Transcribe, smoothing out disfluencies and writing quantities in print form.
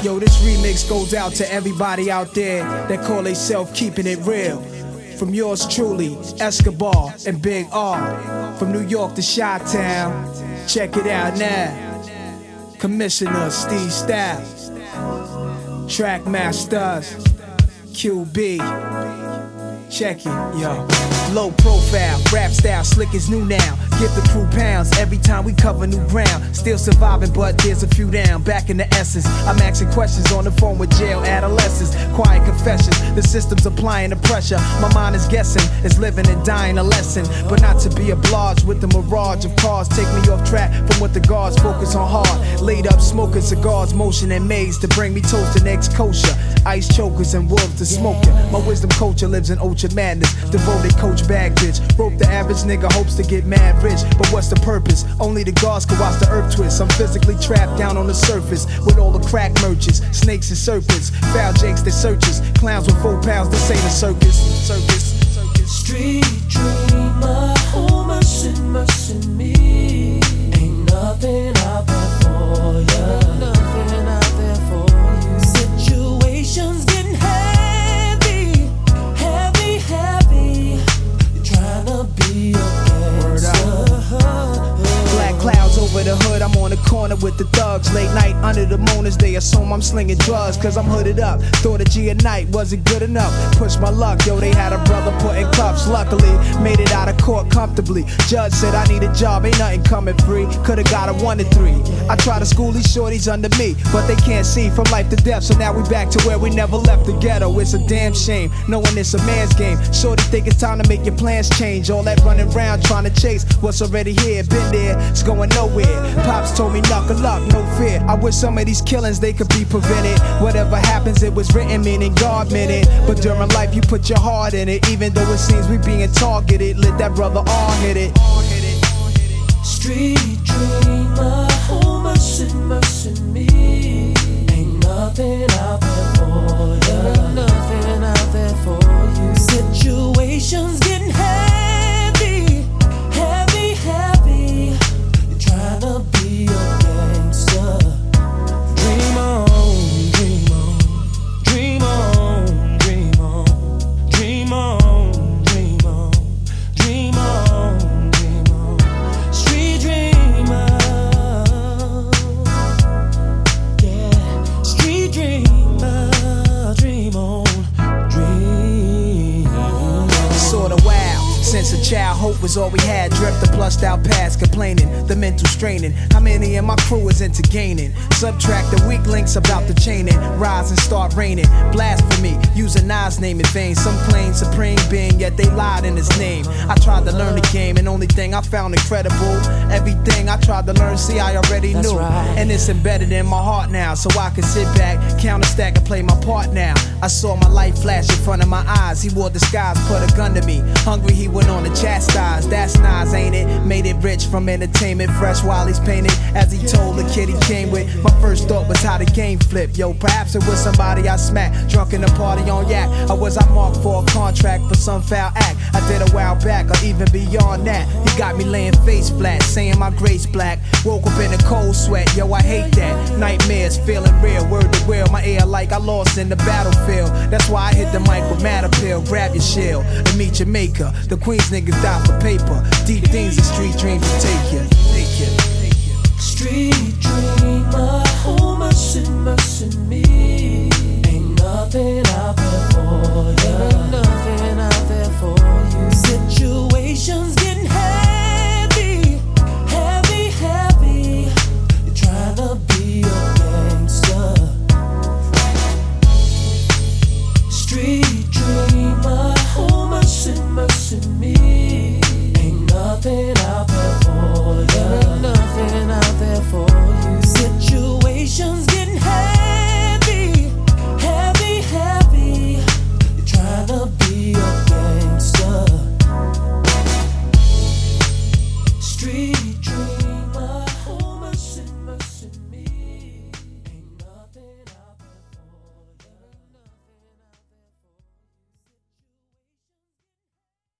Yo, this remix goes out to everybody out there that call theyself keeping it real. From yours truly, Escobar and Big R. From New York to Chi-Town, check it out now. Commissioner Steve Styles, Trackmasters, QB. Check it, yo. Low profile, rap style, slick is new now. Give the crew pounds every time we cover new ground. Still surviving, but there's a few down. Back in the essence, I'm asking questions on the phone with jail adolescents. Quiet confessions, the system's applying the pressure. My mind is guessing, it's living and dying a lesson. But not to be obliged with the mirage of cars. Take me off track from what the guards focus on hard. Laid up smoking cigars, motion and maze to bring me toast and eggs kosher. Ice chokers and wolves to smoking. My wisdom culture lives in ultra madness. Devoted coach bag bitch. Rope the average nigga hopes to get mad rich. But what's the purpose? Only the gods can watch the earth twist. I'm physically trapped down on the surface with all the crack merchants, snakes and serpents, foul jakes that searches, clowns with 4 pounds. This ain't a circus. Street dreamer, oh mercy me. Ain't nothing out there for ya. Nothing out there for you. Situations getting heavy. You're trying to be a gangster. Black clouds over the hood, I'm on the corner with the thugs. Late night under the mooners, they assume I'm slinging drugs. Cause I'm hooded up, thought a G a night wasn't good enough. Push my luck, yo, they had a brother put in cuffs. Luckily, made it out of court comfortably. Judge said I need a job, ain't nothing coming free. Could've got a 1 to 3. I try to school these shorties under me, but they can't see from life to death. So now we back to where we never left the ghetto. It's a damn shame, knowing it's a man's game. Shorty think it's time to make your plans change. All that running around trying to chase what's already here. Been there, it's going nowhere. Pops told me knuckle up, no fear. I wish some of these killings they could be prevented. Whatever happens, it was written, meaning God meant it. But during life, you put your heart in it. Even though it seems we being targeted, let that brother all hit it. Street dreamer, oh mercy me. Ain't nothing out there for ya. Nothing out there for you. Situations getting heavy. You're trying to be a gangster. Dream on, dream on, dream on, dream on, dream on, dream on, dream on, dream on. Street dreamer, yeah. Street dreamer, dream on, dream. Sorta wild. Since a child, hope was all we had. Dreamt the plussed out past, complaining, the mental straining. How many in my crew is into gaining? Subtract the weak links about the chaining. Rise and start raining. Blasphemy, using Nas name in vain. Some claim supreme being, yet they lied in his name. I tried to learn the game, and only thing I found incredible, everything I tried to learn, see I already That's knew. right. And it's embedded in my heart now, so I can sit back, counter stack and play my part now. I saw my life flash in front of my eyes. He wore disguise, put a gun to me. Hungry, he went on to chastise. That's Nas, ain't it? Made it rich from entertainment, fresh while he's painted. As he told the kid he came with, my first thought was how the game flip. Yo, perhaps it was somebody I smacked, drunk in a party on yak. Or was I marked for a contract for some foul act I did a while back, or even beyond that? He got me laying face flat, saying my grace black. Woke up in a cold sweat, yo, I hate that. Nightmares feeling real, word to will. My ear like I lost in the battlefield. That's why I hit the mic with Matter Pill. Grab your shield and meet your maker. The Queens niggas die for paper. Deep things and street dreams will take you. Street dreamer, oh mercy me.